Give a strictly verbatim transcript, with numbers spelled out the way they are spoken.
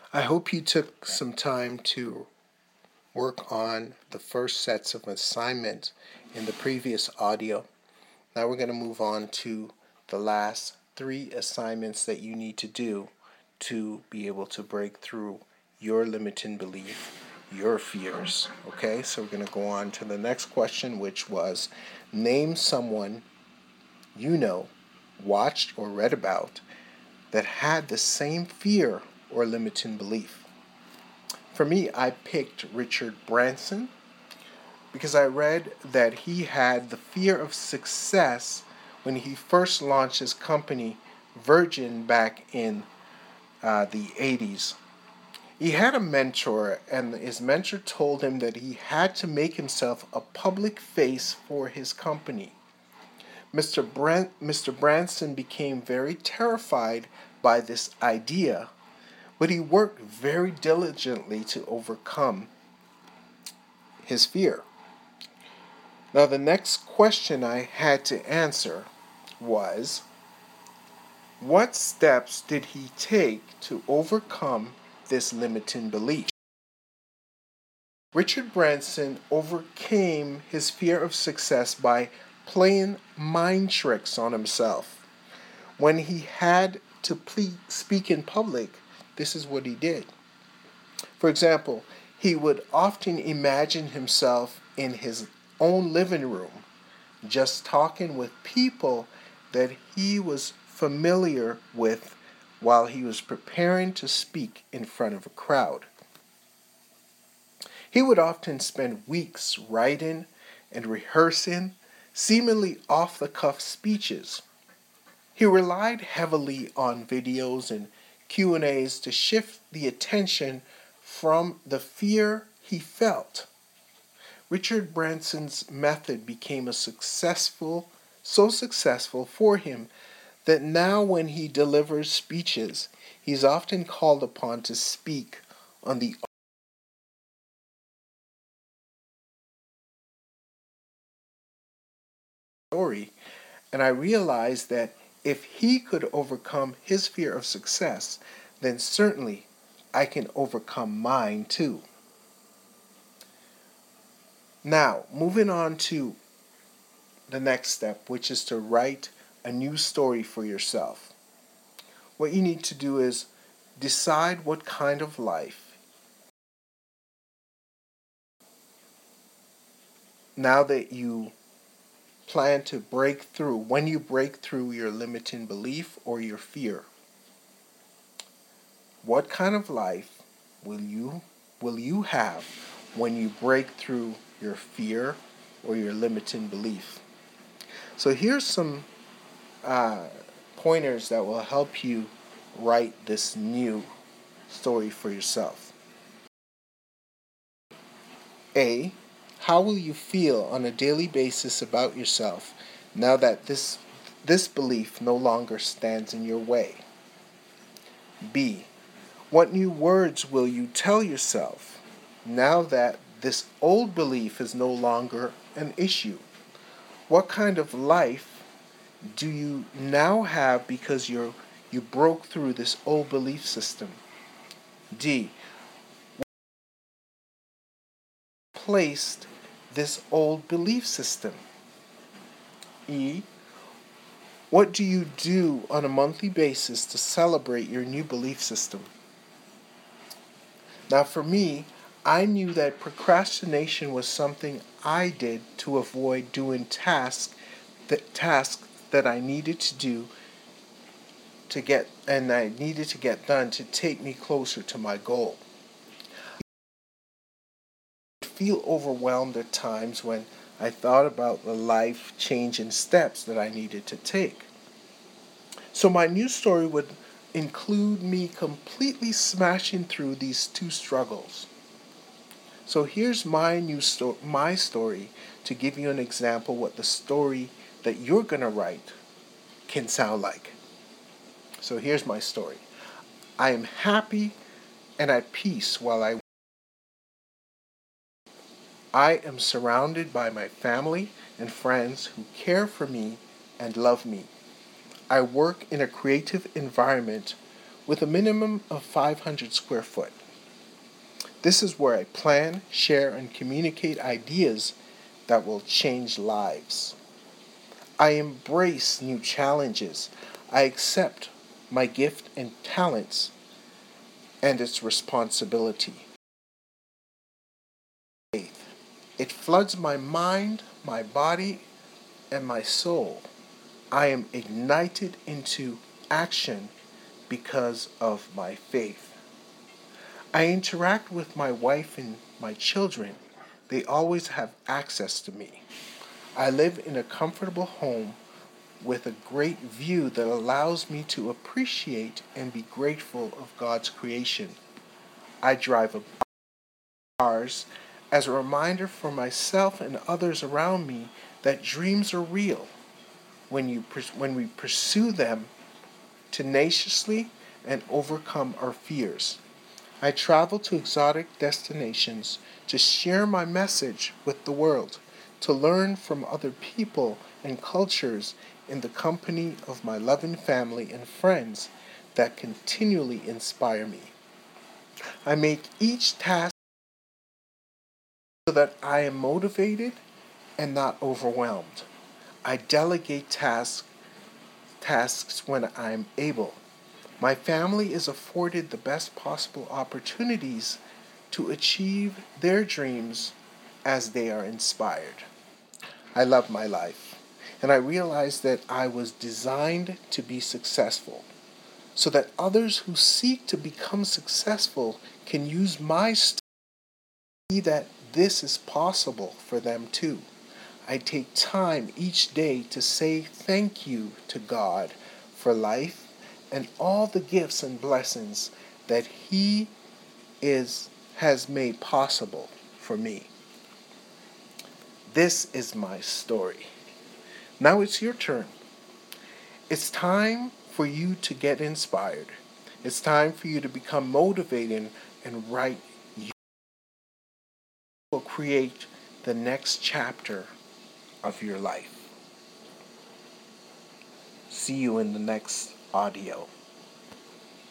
I hope you took some time to work on the first sets of assignments in the previous audio. Now we're going to move on to the last three assignments that you need to do to be able to break through your limiting belief, your fears. Okay, so we're going to go on to the next question, which was name someone you know, watched, or read about that had the same fear or limiting belief. For me, I picked Richard Branson because I read that he had the fear of success when he first launched his company, Virgin, back in uh, the eighties. He had a mentor, and his mentor told him that he had to make himself a public face for his company. Mister Brand- Mister Branson became very terrified by this idea, but he worked very diligently to overcome his fear. Now, the next question I had to answer was, what steps did he take to overcome this limiting belief? Richard Branson overcame his fear of success by playing mind tricks on himself. When he had to ple- speak in public, this is what he did. For example, he would often imagine himself in his own living room, just talking with people that he was familiar with while he was preparing to speak in front of a crowd. He would often spend weeks writing and rehearsing seemingly off the cuff speeches. He relied heavily on videos and Q and A's to shift the attention from the fear he felt. Richard Branson's method became a successful, so successful for him that now when he delivers speeches, he's often called upon to speak on the story. And I realized that if he could overcome his fear of success, then certainly I can overcome mine too. Now, moving on to the next step, which is to write a new story for yourself. What you need to do is decide what kind of life, now that you plan to break through, when you break through your limiting belief or your fear, what kind of life will you will you have when you break through your fear or your limiting belief? So here's some uh, pointers that will help you write this new story for yourself. A. How will you feel on a daily basis about yourself now that this this belief no longer stands in your way? B. What new words will you tell yourself now that this old belief is no longer an issue? What kind of life do you now have because you're you broke through this old belief system? D. Placed this old belief system? E. What do you do on a monthly basis to celebrate your new belief system? Now, for me, I knew that procrastination was something I did to avoid doing tasks that tasks that I needed to do to get and I needed to get done to take me closer to my goal. I feel overwhelmed at times when I thought about the life-changing steps that I needed to take. So my new story would include me completely smashing through these two struggles. So here's my new sto- my story to give you an example what the story that you're going to write can sound like. So here's my story. I am happy and at peace while I I am surrounded by my family and friends who care for me and love me. I work in a creative environment with a minimum of five hundred square foot. This is where I plan, share, and communicate ideas that will change lives. I embrace new challenges. I accept my gift and talents and its responsibility. Faith. It floods my mind, my body, and my soul. I am ignited into action because of my faith. I interact with my wife and my children. They always have access to me. I live in a comfortable home with a great view that allows me to appreciate and be grateful of God's creation. I drive a cars as a reminder for myself and others around me that dreams are real when you when we pursue them tenaciously and overcome our fears. I travel to exotic destinations to share my message with the world, to learn from other people and cultures in the company of my loving family and friends that continually inspire me. I make each task so that I am motivated and not overwhelmed. I delegate tasks tasks when I am able. My family is afforded the best possible opportunities to achieve their dreams as they are inspired. I love my life, and I realize that I was designed to be successful, so that others who seek to become successful can use my story to see that this is possible for them too. I take time each day to say thank you to God for life and all the gifts and blessings that He is has made possible for me. This is my story. Now it's your turn. It's time for you to get inspired. It's time for you to become motivated and write. You will create the next chapter of your life. See you in the next audio.